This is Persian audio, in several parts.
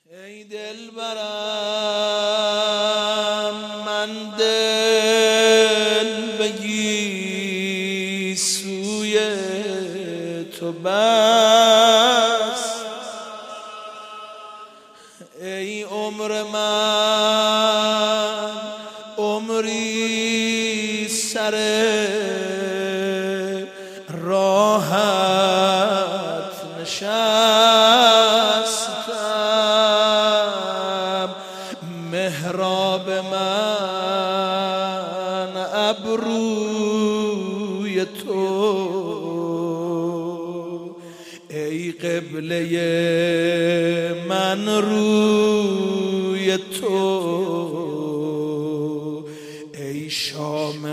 ای دلبرم من دل بگی سوی تو بس، ای عمر من عمری سر راحت نشستم، محراب من ابروی تو، ای قبله من روی تو، ای شام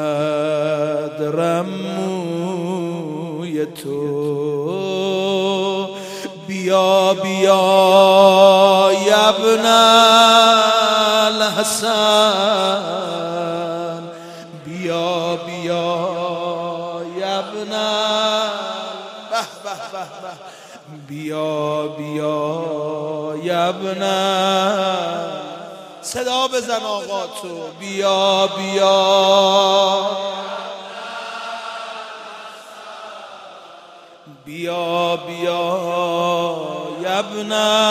قدرم موی تو. بیا بیا ابن الحسن، بیا بیا ابن بیا بیا ابن، صدا بزن آقا تو، بیا بیا بیا بیا ابن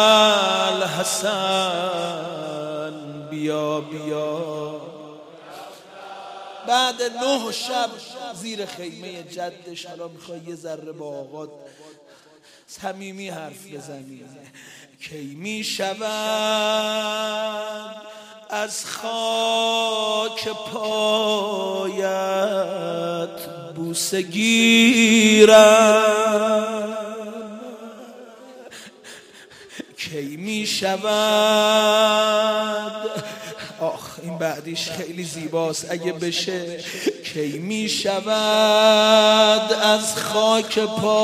الحسن، بیا بیا. بعد 9 شب زیر خیمه جدش حالا میخوای یه ذره با آقا صمیمی حرف بزنی. کی میشود از خاک پایت بوسه گیرم، کی میشود، آخ این بعدیش خیلی زیباست اگه بشه، کی میشود از خاک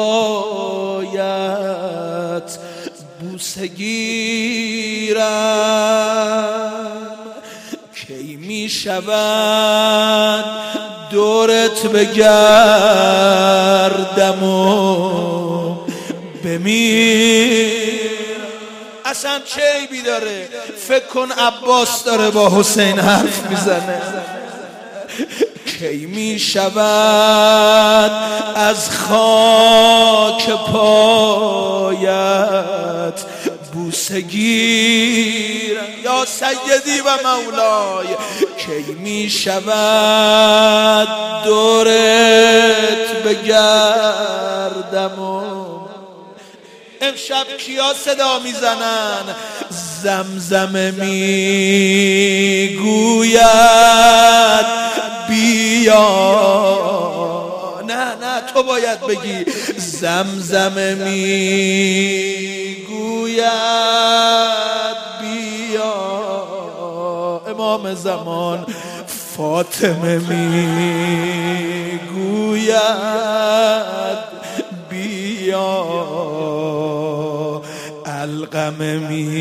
پایت بوسه گیرم، کی میشود دورت بگردم و بمیرم. اصلا چه عیبی داره؟ فکر کن عباس داره با حسین حرف میزنه. کی میشود از خاک پایت بوسه گیرم یا سیدی و مولای، کی میشود دورت بگردم و امشب کیا صدا میزنن؟ زمزم میگوید بیا، نه نه تو باید بگی زمزم میگوید بیا، امام زمان فاطمه میگوید بیا، علقمه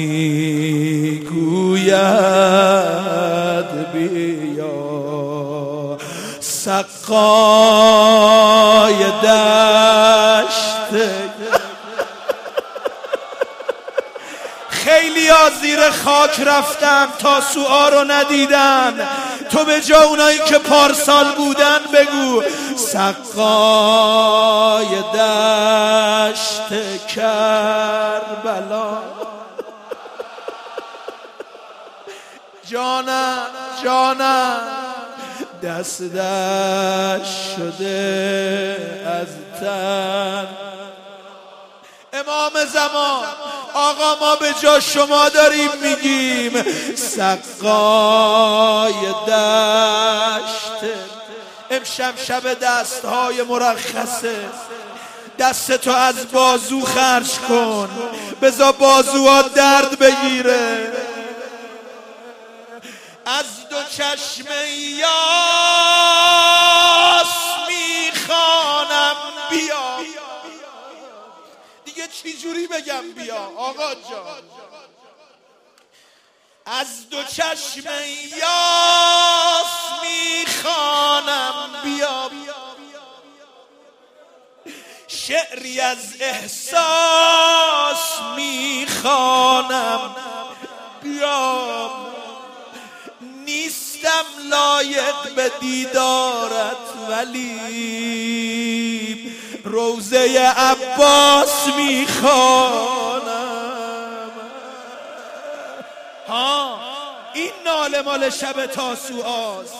میگوید بیا، سقای دشت. خیلی ها زیر خاک رفتن تا سوها رو ندیدن، تو به جا اونایی که پارسال بودن بگو سقای دشت کربلا. جانم جانم دست دست شده از تن. امام زمان آقا ما به جا شما داریم میگیم سقای دشت. امشب شب دستهای مرخصه، دستتو از بازو خرج کن، بذار بازوها درد بگیره. از دو چشم یاس میخوانم بیا. دیگه چی جوری بگم بیا آقا جان؟ از دو چشم یاس میخوانم بیا، شعری از احساس میخوانم، بیام نیستم لایق به دیدارت ولی روضه عباس میخوانم. این ناله مال شب تاسوعاست.